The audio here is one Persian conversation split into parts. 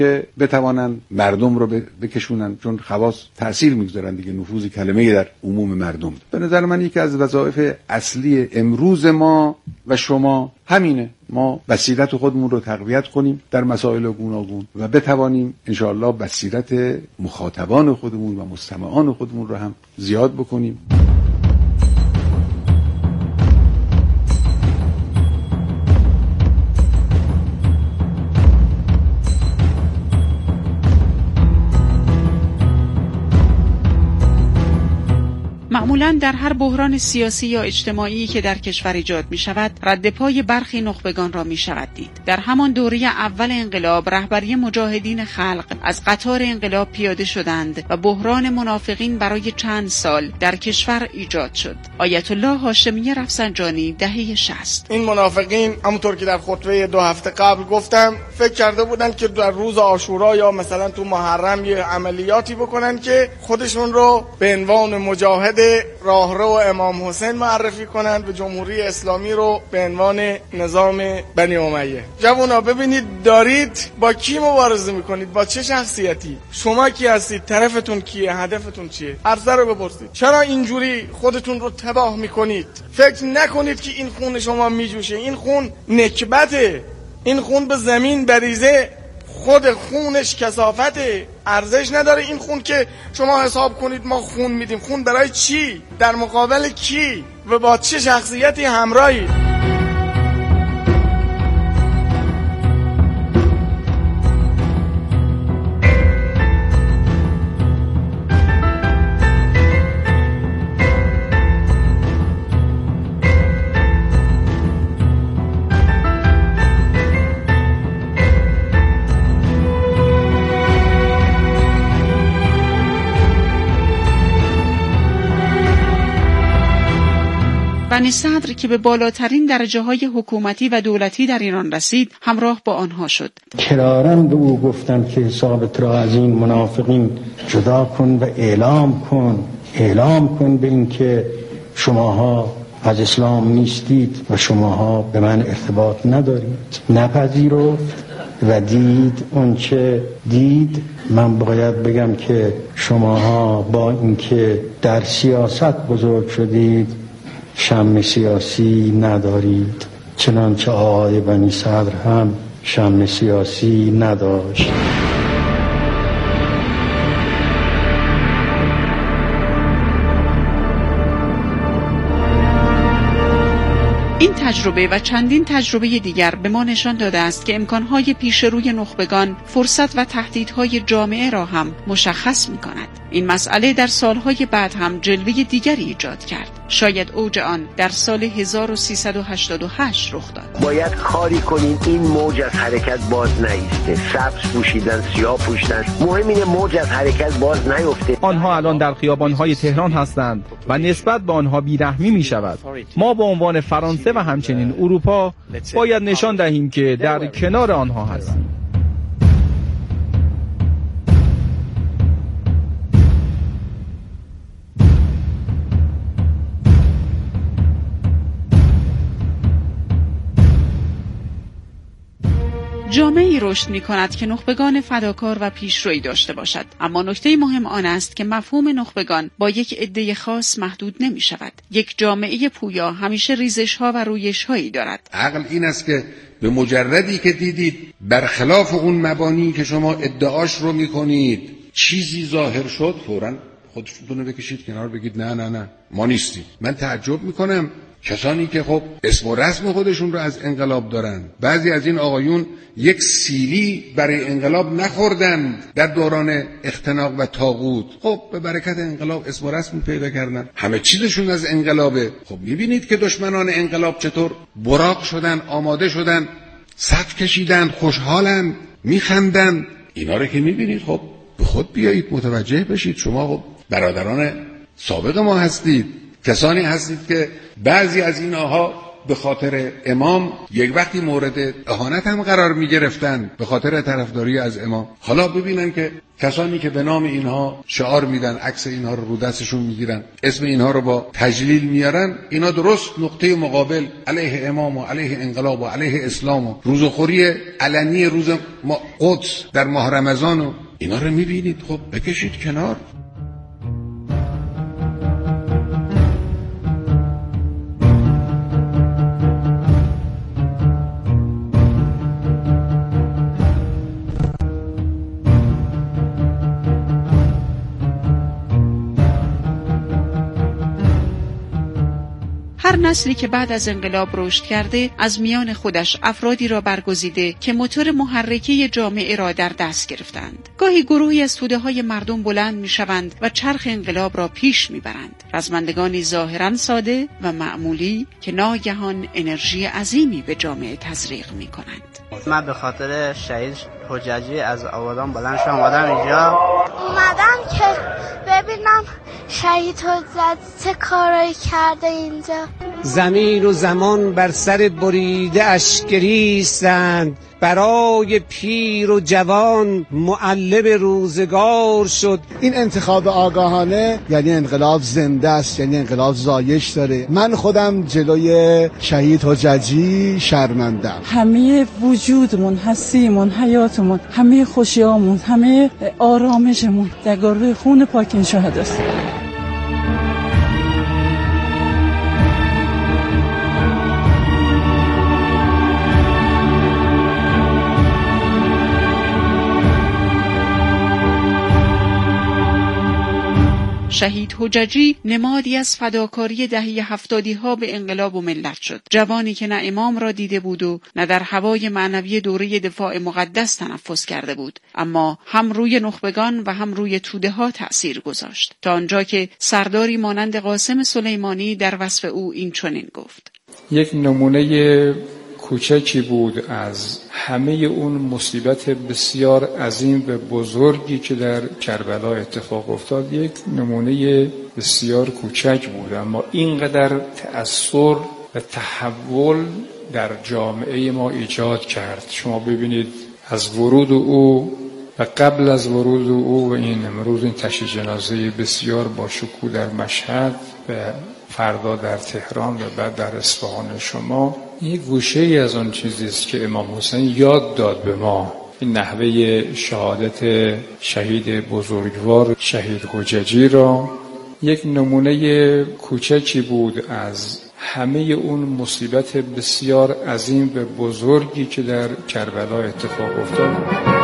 که بتوانند مردم رو بکشونن، چون خواص تأثیر میگذارن دیگه، نفوذ کلمه در عموم مردم. به نظر من یکی از وظایف اصلی امروز ما و شما همینه، ما بصیرت خودمون رو تقویت کنیم در مسائل گوناگون و بتوانیم انشاءالله بصیرت مخاطبان خودمون و مستمعان خودمون رو هم زیاد بکنیم. معمولاً در هر بحران سیاسی یا اجتماعی که در کشور ایجاد می شود، رد پای برخی نخبگان را می شود دید. در همان دوره اول انقلاب، رهبری مجاهدین خلق از قطار انقلاب پیاده شدند و بحران منافقین برای چند سال در کشور ایجاد شد. آیت الله هاشمی رفسنجانی، دهه 60. این منافقین همونطور که در خطبه 2 هفته قبل گفتم، فکر کرده بودند که در روز عاشورا یا مثلا تو محرم یه عملیاتی بکنن که خودشون رو به عنوان مجاهد راهرو امام حسین معرفی کنند و جمهوری اسلامی رو به عنوان نظام بنی امیه. جوونا ببینید دارید با کی مبارزه میکنید، با چه شخصیتی، شما کی هستید، طرفتون کیه، هدفتون چیه، عرضه رو بپرسید. چرا اینجوری خودتون رو تباه میکنید؟ فکر نکنید که این خون شما میجوشه، این خون نکبته، این خون به زمین بریزه، خود خونش کثافته، ارزش نداره این خون که شما حساب کنید ما خون میدیم. خون برای چی؟ در مقابل کی؟ و با چه شخصیتی همراهی؟ بنی صدر که به بالاترین درجه‌های حکومتی و دولتی در ایران رسید، همراه با آنها شد. کراراً به او گفتند که حسابت را از این منافقین جدا کن و اعلام کن به این که شماها از اسلام نیستید و شماها به من ارتباط ندارید. نپذیرفت و دید اون چه دید. من باید بگم که شماها با اینکه در سیاست بزرگ شدید، شم سیاسی ندارید، چنانچه آقای بنی صدر هم شم سیاسی نداشت. این تجربه و چندین تجربه دیگر به ما نشان داده است که امکانهای پیش روی نخبگان فرصت و تهدیدهای جامعه را هم مشخص می کند. این مسئله در سالهای بعد هم جلوه دیگری ایجاد کرد. شاید اوج آن در سال 1388 رخ داد. باید کاری کنیم این موج از حرکت باز نیسته. سبز پوشیدن، سیاه پوشیدن، مهم اینه موج از حرکت باز نیفته. آنها الان در خیابان‌های تهران هستند و نسبت به آنها بیرحمی می شود. ما به عنوان فرانسه و همچنین اروپا باید نشان دهیم که در کنار آنها هستیم. جامعه‌ای رشد می‌کند که نخبگان فداکار و پیشرویی داشته باشد، اما نکته مهم آن است که مفهوم نخبگان با یک عده خاص محدود نمی‌شود. یک جامعه پویا همیشه ریزش‌ها و رویش‌هایی دارد. عقل این است که به مجردی که دیدید برخلاف اون مبانی که شما ادعاش رو می‌کنید چیزی ظاهر شد، فوراً خودتون رو بکشید کنار، بگید نه ما نیستیم. من تعجب می‌کنم کسانی که خب اسم و رسم خودشون رو از انقلاب دارن. بعضی از این آقایون یک سیلی برای انقلاب نخوردن در دوران اختناق و طاغوت، خب به برکت انقلاب اسم و رسم پیدا کردن، همه چیزشون از انقلابه. خب میبینید که دشمنان انقلاب چطور براق شدن، آماده شدن، صف کشیدن، خوشحالن، میخندن. اینا رو که میبینید خب به خود بیایید متوجه بشید. شما خب برادران سابق ما هستید، کسانی هستید که بعضی از اینها به خاطر امام یک وقتی مورد اهانت هم قرار می گرفتن به خاطر طرفداری از امام. حالا ببینن که کسانی که به نام اینها شعار میدن، عکس اینها رو دستشون میگیرن، اسم اینها رو با تجلیل میارن، اینا درست نقطه مقابل علیه امام و علیه انقلاب و علیه اسلام و روزخوری علنی روز قدس در ماه رمضان و اینا رو میبینید. خب بکشید کنار. هر نسلی که بعد از انقلاب رشد کرده از میان خودش افرادی را برگزیده که موتور محرکه جامعه را در دست گرفتند. گاهی گروهی از توده‌های مردم بلند می‌شوند و چرخ انقلاب را پیش می‌برند. رزمندگانی ظاهراً ساده و معمولی که ناگهان انرژی عظیمی به جامعه تزریق می‌کنند. من به خاطر شهید حججی از آبادان بلند شدم اومدم که ببینم شهید حججی چه کارایی کرده اینجا. زمین و زمان بر سر بریده اش گریستند، برای پیر و جوان معلم روزگار شد. این انتخاب آگاهانه یعنی انقلاب زنده است، یعنی انقلاب زایش داره. من خودم جلوی شهید حججی شرمندم. همه وجودمون، هستیمون، حیاتمون، همه خوشیامون، همه آرامشمون در گروه خون پاک این شهداست. شهید حججی نمادی از فداکاری دهه 70 ها به انقلاب و ملت شد. جوانی که نه امام را دیده بود و نه در هوای معنوی دوره دفاع مقدس تنفس کرده بود، اما هم روی نخبگان و هم روی توده ها تأثیر گذاشت، تا آنجا که سرداری مانند قاسم سلیمانی در وصف او این چنین گفت: یک نمونه کوچکی بود از همه اون مصیبت بسیار عظیم و بزرگی که در کربلا اتفاق افتاد. یک نمونه بسیار کوچک بود، اما اینقدر تأثیر و تحول در جامعه ما ایجاد کرد. شما ببینید از ورود او و قبل از ورود او و این امروز این تشییع جنازه بسیار با شکوه در مشهد و فردا در تهران و بعد در اصفهان شما، یک گوشه ای از آن چیزی است که امام حسین یاد داد به ما. این نحوه شهادت شهید بزرگوار شهید حججی را یک نمونه کوچکی بود از همه اون مصیبت بسیار عظیم و بزرگی که در کربلا اتفاق افتاد.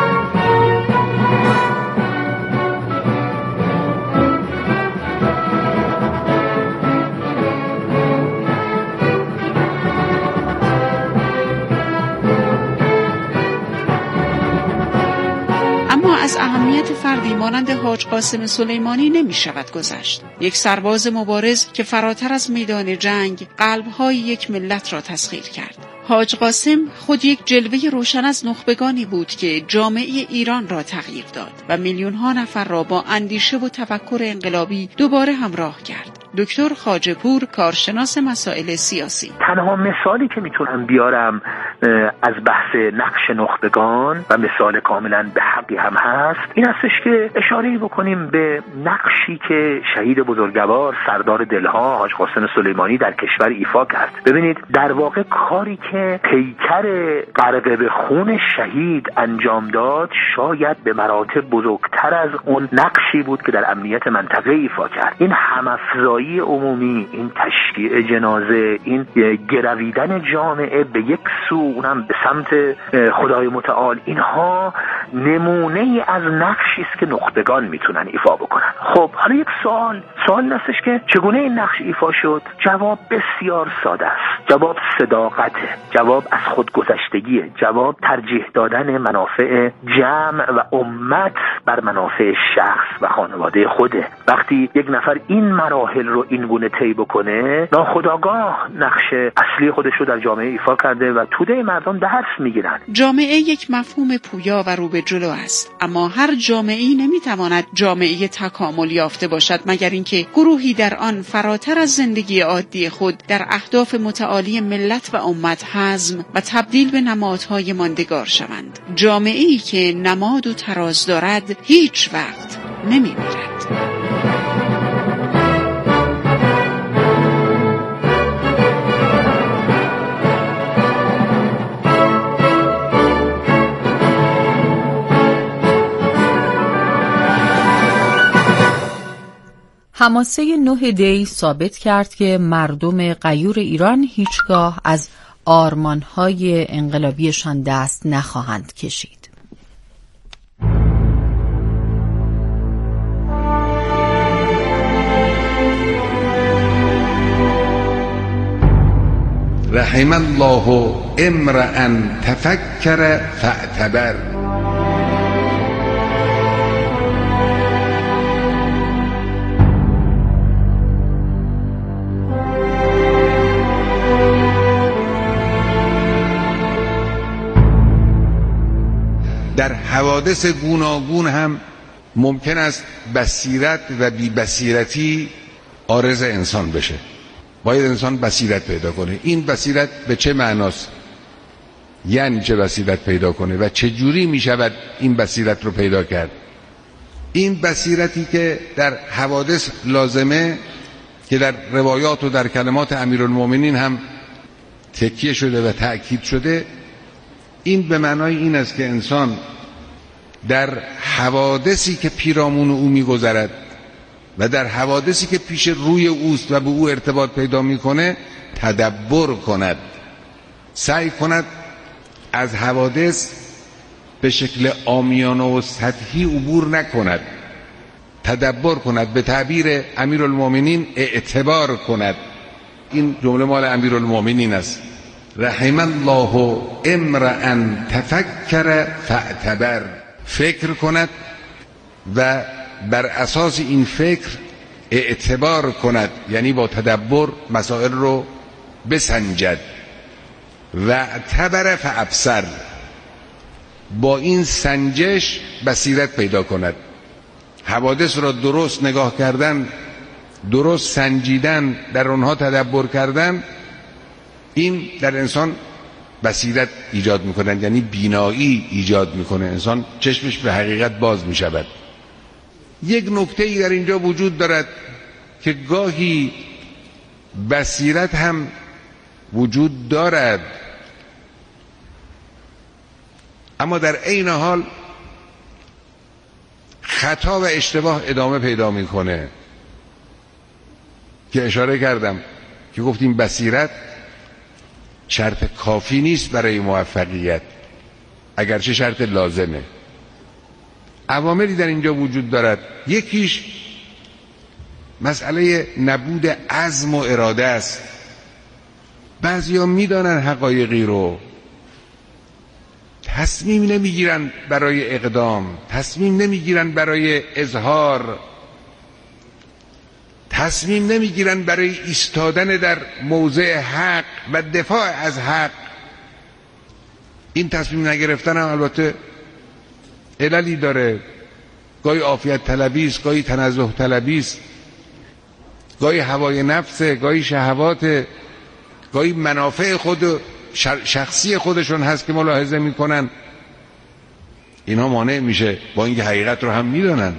از اهمیت فردی مانند حاج قاسم سلیمانی نمی شود گذشت. یک سرباز مبارز که فراتر از میدان جنگ قلب‌های یک ملت را تسخیر کرد. حاج قاسم خود یک جلوه روشن از نخبگانی بود که جامعه ایران را تغییر داد و میلیون‌ها نفر را با اندیشه و تفکر انقلابی دوباره همراه کرد. دکتر خواجه‌پور، کارشناس مسائل سیاسی: تنها مثالی که میتونم بیارم از بحث نقش نخبگان و مثال کاملا به حقی هم هست این هستش که اشاره‌ای بکنیم به نقشی که شهید بزرگوار سردار دلها حاج قاسم سلیمانی در کشور ایفا کرد. ببینید در واقع کاری که پیکر غرق به خون شهید انجام داد شاید به مراتب بزرگتر از اون نقشی بود که در امنیت منطقه ایفا کرد. این هم‌افزایی عمومی، این تشییع جنازه، این گرویدن جامعه به یک سو اونم به سمت خدای متعال، اینها نمونه از نقشی است که نخبگان میتونن ایفا بکنن. خب حالا یک سوال هستش که چگونه این نقش ایفا شد؟ جواب بسیار ساده است. جواب صداقته، جواب از خودگذشتگیه، جواب ترجیح دادن منافع جمع و امت بر منافع منافع شخص و خانواده خوده. وقتی یک نفر این مراحل رو این گونه طی بکنه، ناخودآگاه نقش اصلی خودش رو در جامعه ایفا کرده و توده مردم درس میگیرن. جامعه یک مفهوم پویا و رو به جلو است، اما هر جامعه‌ای نمیتواند جامعه تکامل یافته باشد مگر اینکه گروهی در آن فراتر از زندگی عادی خود در اهداف متعالی ملت و امت حزم و تبدیل به نمادهای ماندگار شوند. جامعه‌ای که نماد و تراز دارد هیچ وقت نمیمیرد. حماسه 9 دی ثابت کرد که مردم غیور ایران هیچگاه از آرمان‌های انقلابیشان دست نخواهند کشید. رحم الله امرأ تفکر فاعتبر. در حوادث گوناگون هم ممکن است بصیرت و بی بصیرتی عارض انسان بشه. باید انسان بصیرت پیدا کنه. این بصیرت به چه معناست؟ یعنی چه بصیرت پیدا کنه و چه جوری می شود این بصیرت رو پیدا کرد؟ این بصیرتی که در حوادث لازمه، که در روایات و در کلمات امیرالمومنین هم تکیه شده و تأکید شده، این به معنای این است که انسان در حوادثی که پیرامون او می‌گذرد و در حوادثی که پیش روی اوست و به او ارتباط پیدا می‌کنه تدبر کند، سعی کند از حوادث به شکل عامیانه و سطحی عبور نکند، تدبر کند، به تعبیر امیرالمومنین اعتبار کند. این جمله مال امیرالمومنین است. رحم الله امرأ تفکر فاعتبر. فکر کند و بر اساس این فکر اعتبار کند، یعنی با تدبر مسائل رو بسنجد. و اعتبر فابصر، با این سنجش بصیرت پیدا کند. حوادث را درست نگاه کردن، درست سنجیدن، در آنها تدبر کردن، این در انسان بصیرت ایجاد میکنند، یعنی بینایی ایجاد میکنه. انسان چشمش به حقیقت باز میشود. یک نکته ای در اینجا وجود دارد که گاهی بصیرت هم وجود دارد، اما در عین حال خطا و اشتباه ادامه پیدا میکنه، که اشاره کردم که گفتیم بصیرت شرط کافی نیست برای موفقیت، اگرچه شرط لازمه. عواملی در اینجا وجود دارد. یکیش مسئله نبود عزم و اراده است. بعضیا میدانن حقایقی رو، تصمیم نمیگیرن برای اقدام، تصمیم نمیگیرن برای اظهار، تصمیم نمیگیرن برای ایستادن در موضع حق و دفاع از حق. این تصمیم نگرفتن هم البته عللی داره. گاهی عافیت طلبی است، گاهی تنزه طلبی است، گاهی هوای نفس، گاهی شهوات، گاهی منافع خود شخصی خودشون هست که ملاحظه میکنن. اینا مانع میشه با اینکه حقیقت رو هم میدونن.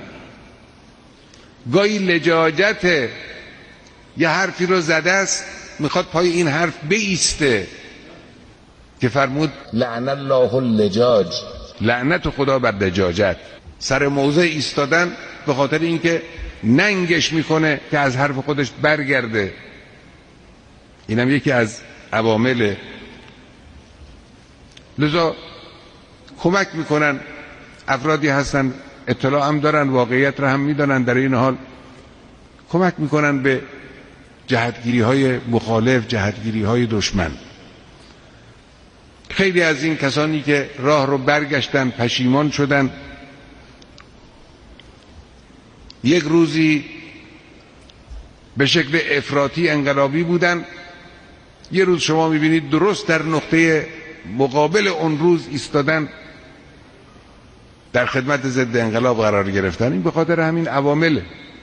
گاهی لجاجت، یه حرفی رو زده است میخواد پای این حرف بایسته، که فرمود لعن الله اللجاج، لعنت خدا بر لجاجت. سر موضع ایستادن به خاطر اینکه ننگش میکنه که از حرف خودش برگرده. اینم یکی از عوامل. لذا کمک میکنن، افرادی هستن اطلاع هم دارن، واقعیت را هم میدانن، در این حال کمک میکنن به جهتگیری های مخالف، جهتگیری های دشمن. خیلی از این کسانی که راه رو برگشتن، پشیمان شدن، یک روزی به شکل افراطی انقلابی بودن، یه روز شما میبینید درست در نقطه مقابل اون روز ایستادن، در خدمت ضد انقلاب قرار گرفتن. این به خاطر همین عوامل،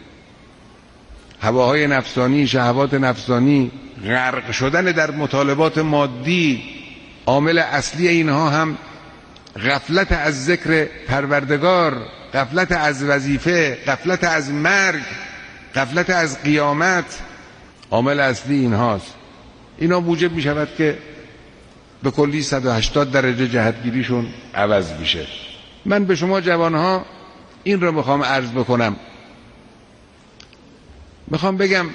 هواهای نفسانی، شهوات نفسانی، غرق شدن در مطالبات مادی. عامل اصلی اینها هم غفلت از ذکر پروردگار، غفلت از وظیفه، غفلت از مرگ، غفلت از قیامت. عامل اصلی اینهاست. اینا موجب می شود که به کلی 180 درجه جهتگیریشون عوض میشه. من به شما جوانها این رو میخوام عرض بکنم، میخوام بگم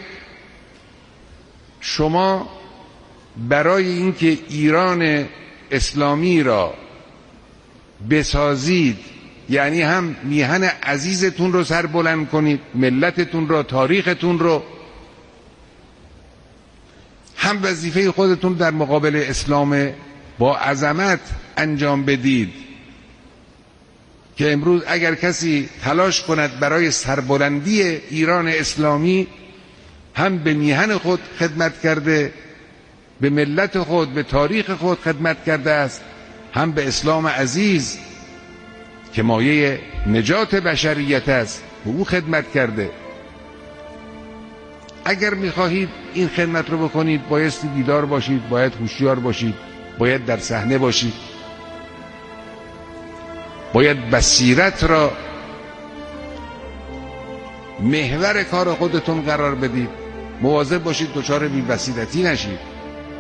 شما برای اینکه ایران اسلامی را بسازید، یعنی هم میهن عزیزتون رو سر بلند کنید، ملتتون رو، تاریختون رو، هم وظیفه خودتون در مقابل اسلام با عظمت انجام بدید که امروز اگر کسی تلاش کند برای سربلندی ایران اسلامی، هم به میهن خود خدمت کرده، به ملت خود، به تاریخ خود خدمت کرده است، هم به اسلام عزیز که مایه نجات بشریت است به او خدمت کرده. اگر میخواهید این خدمت رو بکنید بایستی بیدار باشید، باید هوشیار باشید، باید در صحنه باشید، باید بصیرت را محور کار خودتون قرار بدید، مواظب باشید دچار بی‌بصیرتی نشید.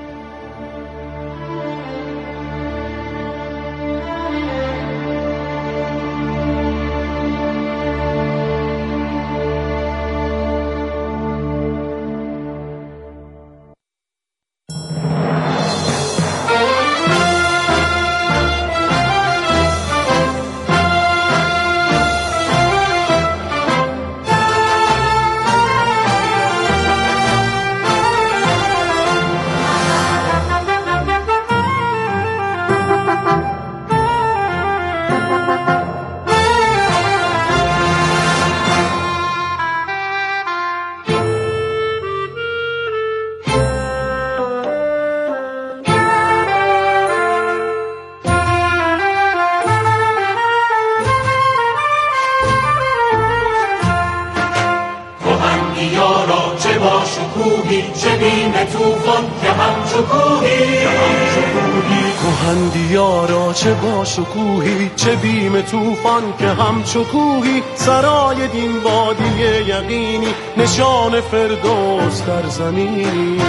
کهندیارا چه با شکوهی، چه بیم طوفان که همچو کوهی، سرای دین وادی یقینی، نشان فردوس در زمینی.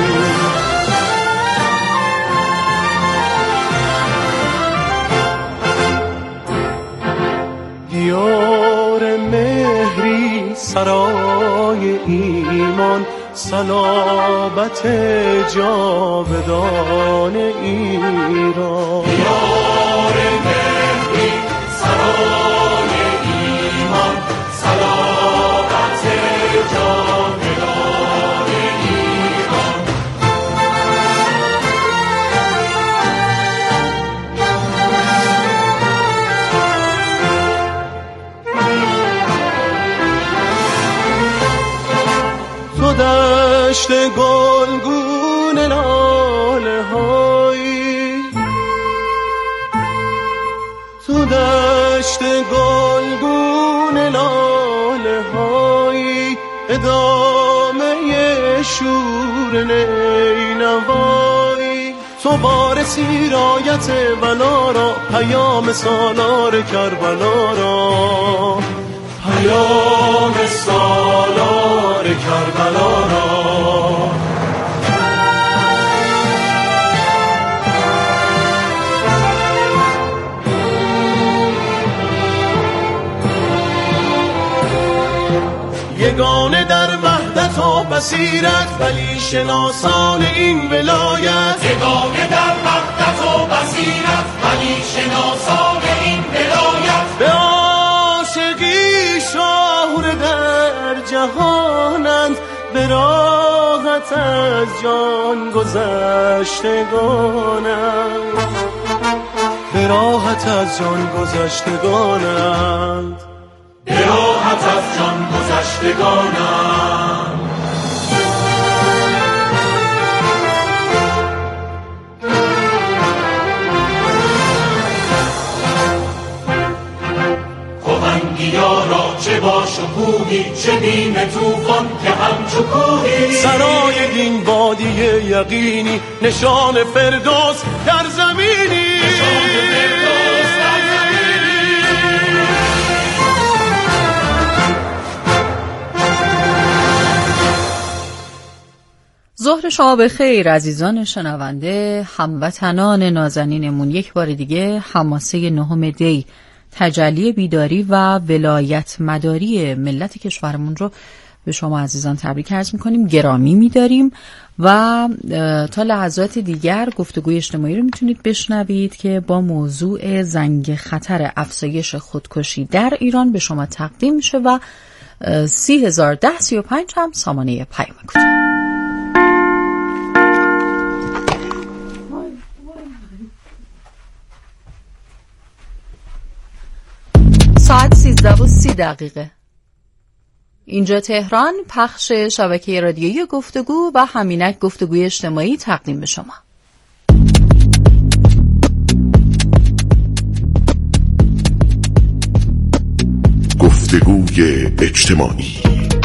دیار مهری، سرای ایمان، صلابت جاودان ایران. دیار مهری، سرای ایمان، صلابت جاودان ایران. تو دشت گلگون لاله هایی، تو دشت گلگون لاله هایی، ادامه شور نینوایی. تو بار سیرایت بلا را، پیام سالار کربلا را، پیام سالار کربلا را. یگانه در وحدت و بصیرت، ولی شناسان این ولایت. یگانه در وحدت و بصیرت، ولی شناسان این ولایت. به عاشقی شاهر در جهانند، به راحت از جان گذشتگانند، به راحت از جان گذشتگانند. به راحت از جان گذشتگانم. خواهنگیا را چه با شکوهی، چه بیم طوفان که همچو کوهی، سرای دین وادی یقینی، نشان فردوس در زمینی. ظهر شما بخیر عزیزان شنونده، هموطنان نازنینمون. یک بار دیگه حماسه 9 دی، تجلی بیداری و ولایت مداری ملت کشورمون رو به شما عزیزان تبریک عرض میکنیم، گرامی میداریم و تا لحظات دیگر گفتگوی اجتماعی رو میتونید بشنوید که با موضوع زنگ خطر افزایش خودکشی در ایران به شما تقدیم میشه و 30,010-35 هم سامانه پیام کوتاه. ساعت 13:30. اینجا تهران، پخش شبکه رادیویی گفتگو و همینک گفتگوی اجتماعی تقدیم به شما. گفتگوی اجتماعی.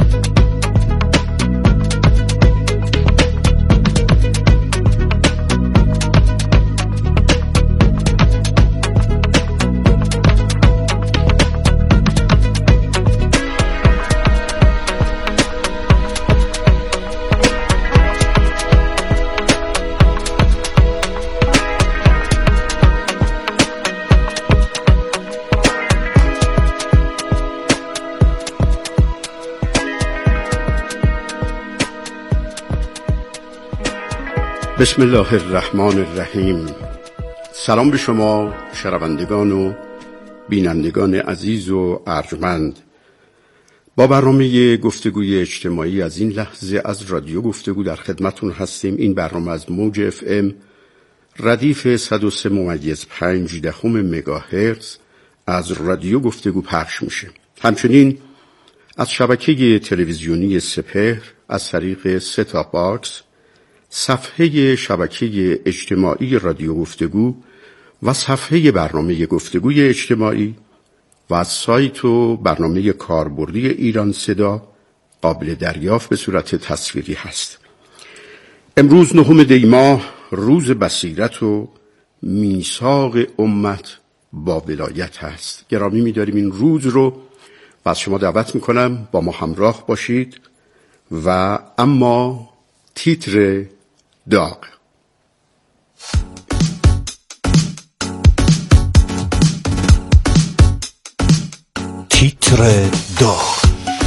بسم الله الرحمن الرحیم. سلام به شما شنوندگان و بینندگان عزیز و ارجمند. با برنامه گفتگوی اجتماعی از این لحظه از رادیو گفتگو در خدمتون هستیم. این برنامه از موج FM ردیف 103.5 مگاهرتز از رادیو گفتگو پخش میشه. همچنین از شبکه تلویزیونی سپهر از طریق ست-آپ باکس، صفحه شبکه اجتماعی رادیو گفتگو و صفحه برنامه گفتگوی اجتماعی و از سایت و برنامه کاربردی ایران صدا قابل دریافت به صورت تصویری هست. امروز 9 دی ماه، روز بصیرت و میثاق امت با ولایت هست. گرامی می‌داریم این روز رو و از شما دعوت می‌کنم با ما همراه باشید. و اما تیتر داغ. تیتر داغ.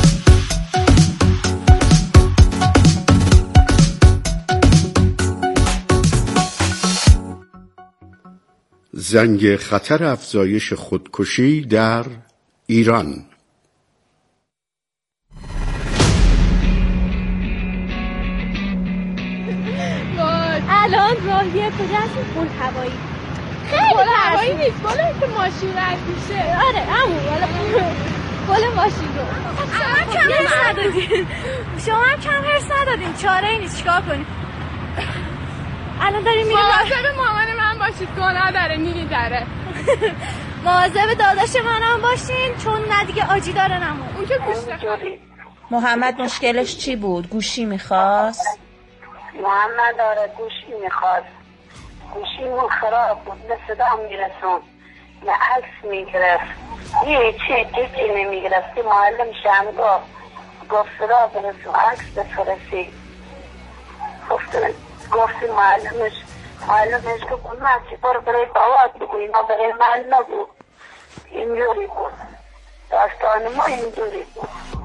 زنگ خطر افزایش خودکشی در ایران. الان راهیه کجا هستیم؟ پل هوایی. خیلی پل هوایی نیست، پل که ماشین رد میشه. آره همون پل ماشین رو. شما کم حرص ندادین. شما هم کم حرص ندادین. چاره ای نیست، چیکار کنیم؟ الان داریم میریم. مواظب مامان من باشید، گناه داره میریزه. مواظب داداش منم باشین چون نه دیگه آجی داره نمون. اون که گوشت. محمد مشکلش چی بود؟ گوشی میخواست؟ محمد داره گوشی میخواست. گوشیمون خراب بود، به صدا میرسون، یه عکس میگرفت، یه چی نمیگرفتی. معلم شم گفت صدا برسون، عکس بفرستی. گفتی معلمش گفت مچی برای بابات بگو، اینا برای من نبود. اینجوری بود داستان ما، اینجوری بود.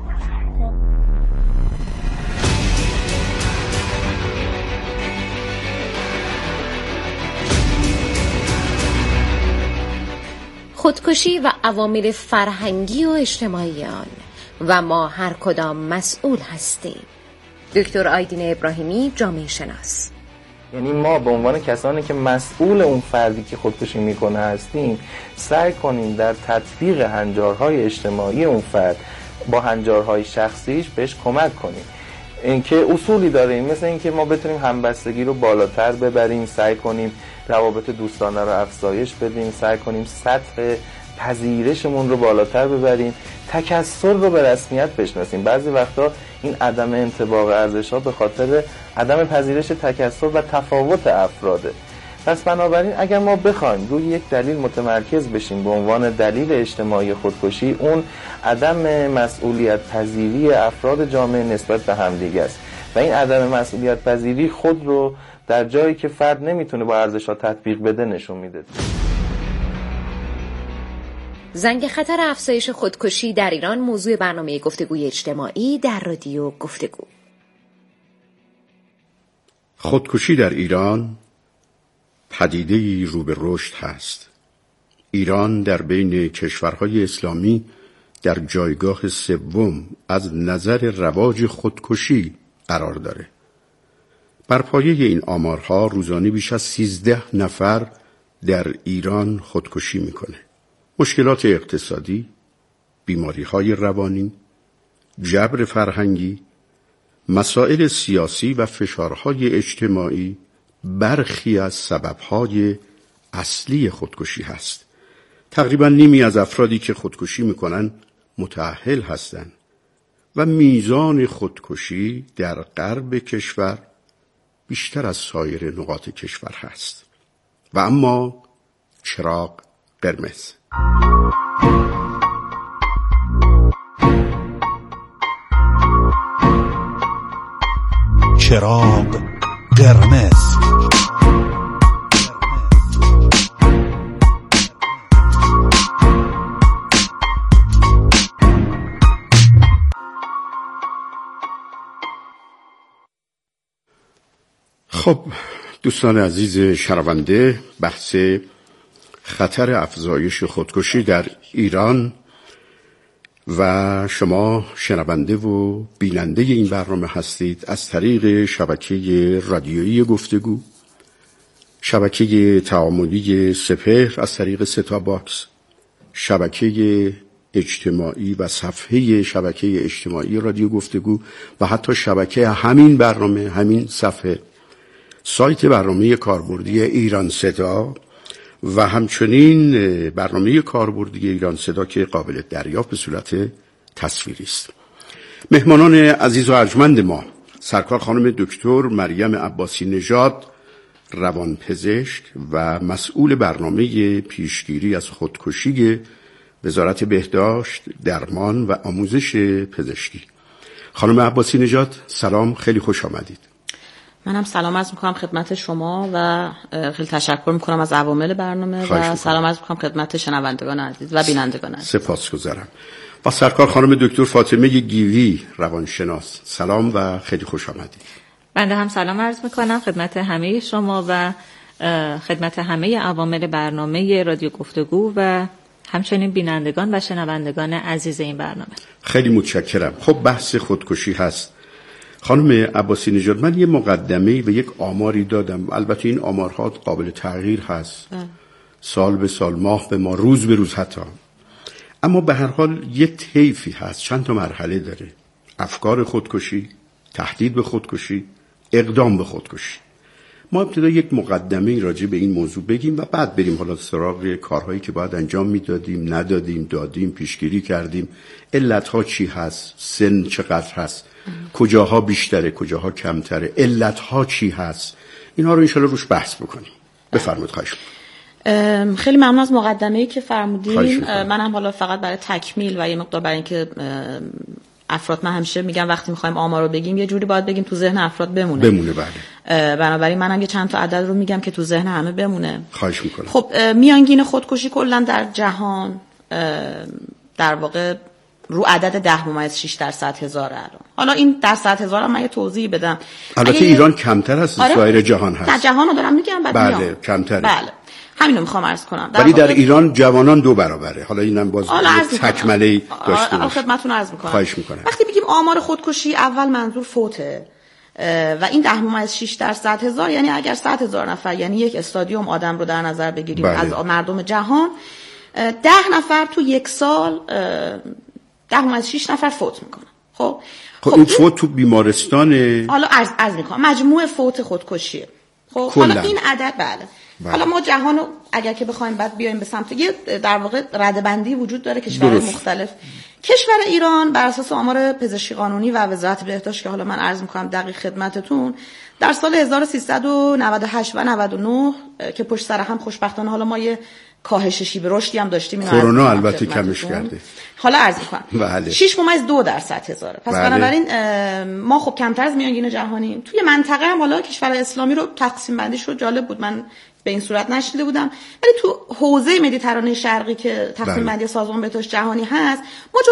خودکشی و عوامل فرهنگی و اجتماعی آن و ما هر کدام مسئول هستیم. دکتر آیدین ابراهیمی، جامعه شناس. یعنی ما به عنوان کسانی که مسئول اون فردی که خودکشی میکنه هستیم سعی کنیم در تطبیق هنجارهای اجتماعی اون فرد با هنجارهای شخصیش بهش کمک کنیم. اینکه اصولی داریم، مثل اینکه ما بتونیم همبستگی رو بالاتر ببریم، سعی کنیم روابط دوستانه رو افزایش بدیم، سعی کنیم سطح پذیرشمون رو بالاتر ببریم، تکثر رو به رسمیت بشناسیم. بعضی وقتا این عدم انطباق ارزش‌ها به خاطر عدم پذیرش تکثر و تفاوت افراده. پس بنابراین اگر ما بخوایم روی یک دلیل متمرکز بشیم به عنوان دلیل اجتماعی خودکشی، اون عدم مسئولیت پذیری افراد جامعه نسبت به همدیگه است و این عدم مسئولیت پذیری خود رو در جایی که فرد نمیتونه با ارزش‌ها تطبیق بده نشون میده. زنگ خطر افزایش خودکشی در ایران موضوع برنامه گفتگوی اجتماعی در رادیو گفتگو. خودکشی در ایران پدیده‌ای رو به رشد هست. ایران در بین کشورهای اسلامی در جایگاه سوم از نظر رواج خودکشی قرار داره. بر پایه این آمارها روزانه بیش از 13 نفر در ایران خودکشی میکنه. مشکلات اقتصادی، بیماری‌های روانی، جبر فرهنگی، مسائل سیاسی و فشارهای اجتماعی برخی از سببهای اصلی خودکشی هست. تقریبا نیمی از افرادی که خودکشی میکنن متأهل هستند و میزان خودکشی در غرب کشور بیشتر از سایر نقاط کشور هست. و اما چراغ قرمز. چراغ قرمز. خب دوستان عزیز شنونده، بحث خطر افزایش خودکشی در ایران و شما شنونده و بیننده این برنامه هستید از طریق شبکه رادیویی گفتگو، شبکه تعاملی سپهر از طریق ستا باکس، شبکه اجتماعی و صفحه شبکه اجتماعی رادیو گفتگو و حتی شبکه همین برنامه، همین صفحه، سایت برنامه کاربردی ایران صدا و همچنین برنامه کاربردی ایران صدا که قابل دریافت به صورت تصویری است. مهمانان عزیز و ارجمند ما سرکار خانم دکتر مریم عباسی نژاد، روانپزشک و مسئول برنامه پیشگیری از خودکشی وزارت بهداشت، درمان و آموزش پزشکی. خانم عباسی نژاد سلام، خیلی خوش آمدید. منم سلام عرض میکنم خدمت شما و خیلی تشکر میکنم از عوامل برنامه و سلام عرض میکنم خدمت شنوندگان عزیز و بینندگان عزیز. سپاسگزارم. و سرکار خانم دکتر فاطمه گیوی، روانشناس، سلام و خیلی خوش آمدید. بنده هم سلام عرض میکنم خدمت همه شما و خدمت همه عوامل برنامه رادیو گفتگو و همچنین بینندگان و شنوندگان عزیز این برنامه. خیلی متشکرم. خب بحث خودکشی هست. خانم عباسی نژاد، من یه مقدمه‌ای و یک آماری دادم. البته این آمارها قابل تغییر هست، سال به سال، ماه به ماه، روز به روز حتی. اما به هر حال یه طیفی هست، چند تا مرحله داره: افکار خودکشی، تهدید به خودکشی، اقدام به خودکشی. ما ابتدا یک مقدمه راجع به این موضوع بگیم و بعد بریم حالا سراغ کارهایی که باید انجام میدادیم، ندادیم، دادیم، پیشگیری کردیم، علتها چی هست، سن چقدر هست، کجاها بیشتره، کجاها کمتره، علتها چی هست، اینها رو انشالله روش بحث بکنیم. بفرمایید. خواهش می‌کنم. خیلی ممنون از مقدمه‌ای که فرمودین. منم حالا فقط برای تکمیل و یه مقدار برای اینکه افراد، من همیشه میگم وقتی میخوایم آمار رو بگیم یه جوری باید بگیم تو ذهن افراد بمونه. بله. بنابراین منم یه چند تا عدد رو میگم که تو ذهن همه بمونه. خواهش میکنم. خب میانگین خودکشی کلا در جهان در واقع رو عدد 10.6% الان. حالا این در 100,000 هم من یه توضیح بدم. البته ایران کمتر از سایر جهان هست. در جهان رو دارم میگم بعد بله کمتره. بله. همینو میخوام عرض کنم. ولی در ایران جوانان 2 برابره. حالا اینم باز تکمله داشته باشه. خدمتتون عرض میکنم. خواهش میکنم. وقتی بگیم آمار خودکشی، اول منظور فوته. و این 10.6% یعنی اگر 100,000 نفر یعنی یک استادیوم آدم رو در نظر بگیریم از مردم جهان، 10 نفر تو یک سال 10.6 نفر فوت میکنن. خب این فوت تو بیمارستانه؟ حالا عرض میکنم مجموع فوت خودکشیه. خب حالا این عدد بله. حالا ما جهان رو اگر که بخوایم بعد بیایم به سمت یه در واقع ردبندی وجود داره کشورهای مختلف. کشور ایران بر اساس آمار پزشکی قانونی و وزارت بهداشت که حالا من عرض میکنم دقیق خدمتتون، در سال 1398 و 99 که پشت سر هم خوشبختانه حالا ما یه کاهش شیب رشدی هم داشتیم، کرونا البته کمش کرده. حالا عرض میکنم 6.2%. پس بنابراین ما خب کمتر از میانگین جهانیم. توی منطقه هم حالا کشور اسلامی رو تقسیم بندیش رو جالب بود، من به این صورت نشیده بودم، ولی تو حوزه مدیترانه شرقی که تقسیم بندی سازمان بهداشت جهانی هست ما